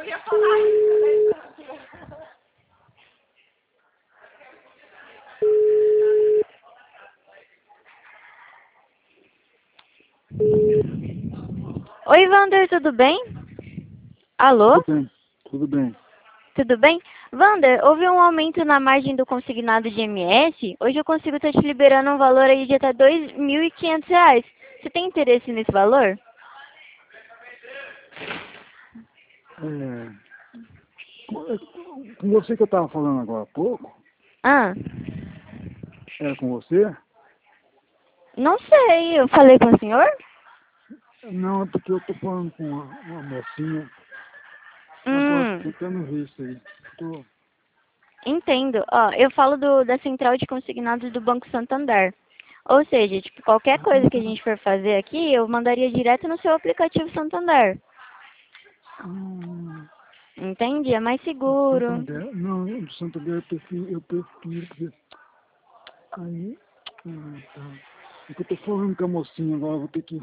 ia falar isso, né? Oi, Wander, tudo bem? Alô? Tudo bem, tudo bem. Tudo bem? Wander, houve um aumento na margem do consignado de MS. Hoje eu consigo estar te liberando um valor aí de até R$ 2.500. Você tem interesse nesse valor? Com você que eu estava falando agora há pouco, Ah, era com você? não sei. Eu falei com o senhor? Não, é porque eu estou falando com uma mocinha, agora Hum, tentando ver isso aí. Tô... entendo. Ó, eu falo da central de consignados do Banco Santander. Ou seja, tipo, qualquer coisa que a gente for fazer aqui, eu mandaria direto no seu aplicativo Santander. Ah, Entende? É mais do seguro. Santander, não, do Santander eu prefiro, porque aí, tá. É que eu estou falando com a mocinha agora, eu vou ter que...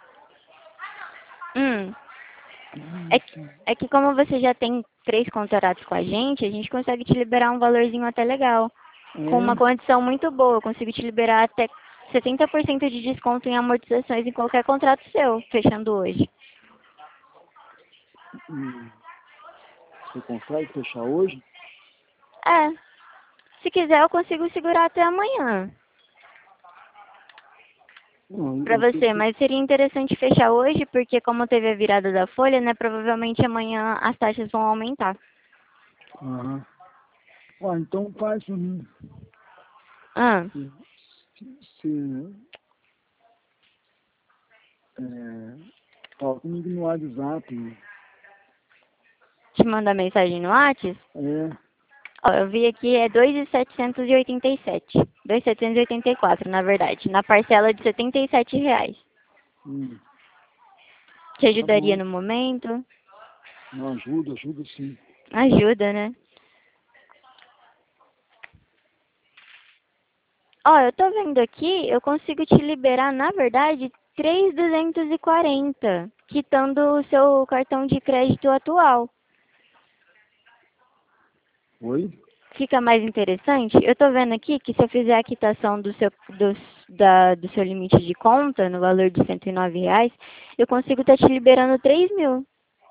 Hum. Ah, É que como você já tem 3 contratos com a gente consegue te liberar um valorzinho até legal. Com uma é? condição muito boa. Eu consigo te liberar até 70% de desconto em amortizações em qualquer contrato seu, fechando hoje. Hum, Você consegue fechar hoje? É. Se quiser, eu consigo segurar até amanhã Não, pra eu tenho você. que... Mas seria interessante fechar hoje, porque como teve a virada da folha, né? Provavelmente amanhã as taxas vão aumentar. Aham. Ah, então faz para mim. Ah, Se fala comigo no WhatsApp. te mandar mensagem no WhatsApp? É, Ó, eu vi aqui é 2.787. 2.784, na verdade. Na parcela de R$ 77. hum, Te tá ajudaria bom. no momento? Não, ajuda sim. Ajuda, né? Ó, eu tô vendo aqui, eu consigo te liberar, na verdade, 3.240, quitando o seu cartão de crédito atual. Oi? Fica mais interessante? Eu tô vendo aqui que se eu fizer a quitação do seu limite de conta, no valor de R$ 109, eu consigo estar te liberando 3.000.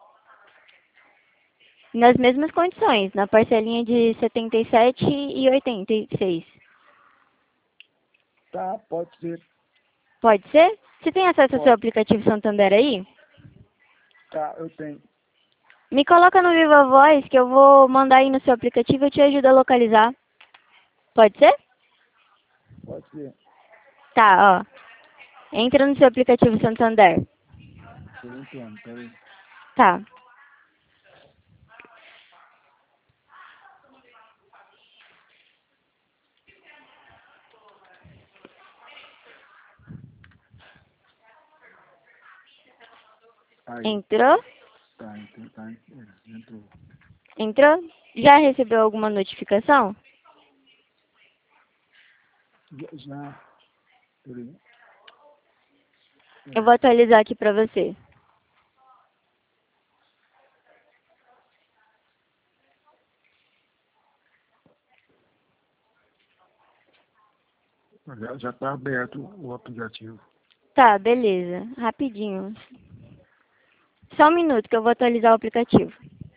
Nas mesmas condições, na parcelinha de 77,86. Tá, pode ser. Pode ser? Você tem acesso ao seu Pode. aplicativo Santander aí? Tá, eu tenho. Me coloca no Viva Voz que eu vou mandar aí no seu aplicativo e eu te ajudo a localizar. Pode ser? Pode ser. Tá, ó. Entra no seu aplicativo Santander. Eu entendo, peraí. Tá. Aí, Entrou? tá, entrou. Entrou? Já recebeu alguma notificação? Já, peraí. Eu vou atualizar aqui pra você. Já tá aberto o aplicativo. Tá, beleza. Rapidinho. Só um minuto que eu vou atualizar o aplicativo.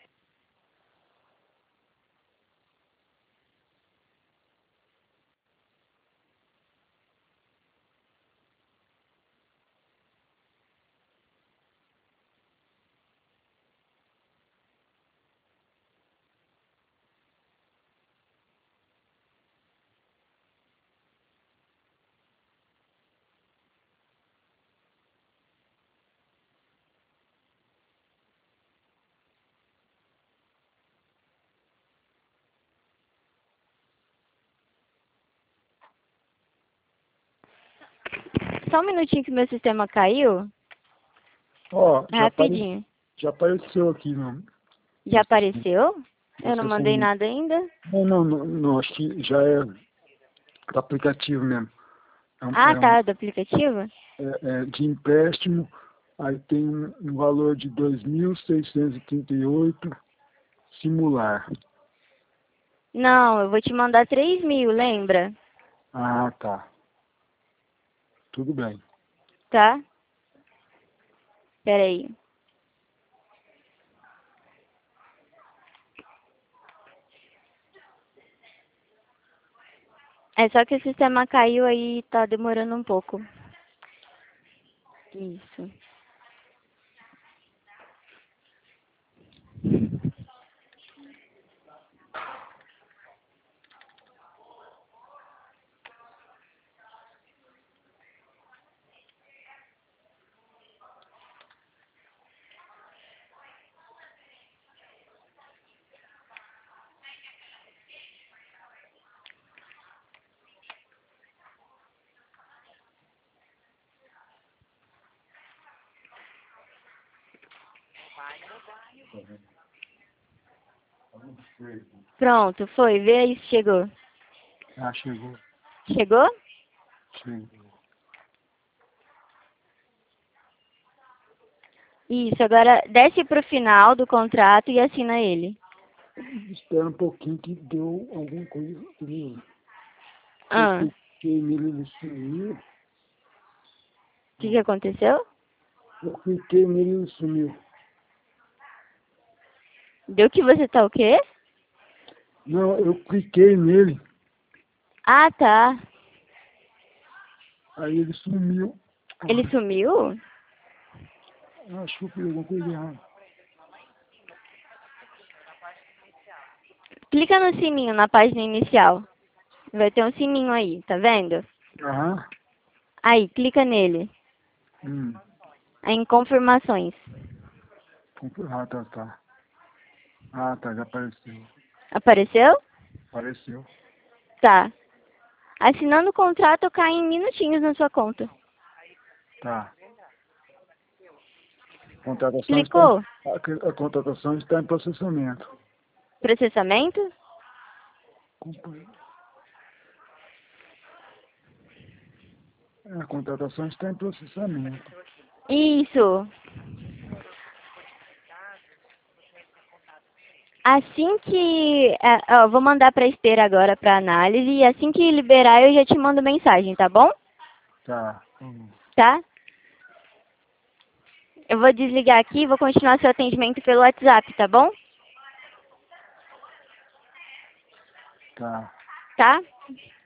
Só um minutinho que meu sistema caiu. Ó, Rapidinho. já apareceu aqui Já no sistema. apareceu? Eu não Você mandei com... nada ainda. Não, acho que já é do aplicativo mesmo. É, Ah, tá, do aplicativo? de empréstimo, aí tem um valor de 2.638. simular. Não, eu vou te mandar 3.000, lembra? Ah, tá. Tudo bem. Tá? Pera aí. É só que o sistema caiu aí e tá demorando um pouco. Isso. Pronto, foi. Vê aí se chegou. Ah, chegou. Chegou? Chegou. Isso, agora desce pro final do contrato e assina ele. Espera um pouquinho que deu alguma coisa. Eu Ah, cliquei nele, ele sumiu. o que aconteceu? Eu cliquei nele, ele sumiu. Deu que você tá o quê? Não, eu cliquei nele, Ah, tá. aí ele sumiu. Ele sumiu? Acho que eu fiz alguma coisa errada. Clica no sininho na página inicial. Vai ter um sininho aí, tá vendo? Aham. Aí, clica nele. Hum. Aí em confirmações. Ah, tá, tá. Ah, tá, já apareceu. Apareceu? Apareceu. Tá. Assinando o contrato cai em minutinhos na sua conta. Tá. Contratação está, Clicou? a contratação está em processamento. Processamento? A contratação está em processamento. Isso. Assim que... ó, vou mandar pra esteira agora pra análise. E assim que liberar eu já te mando mensagem, tá bom? Tá. Tá? Eu vou desligar aqui e vou continuar seu atendimento pelo WhatsApp, tá bom? Tá. Tá?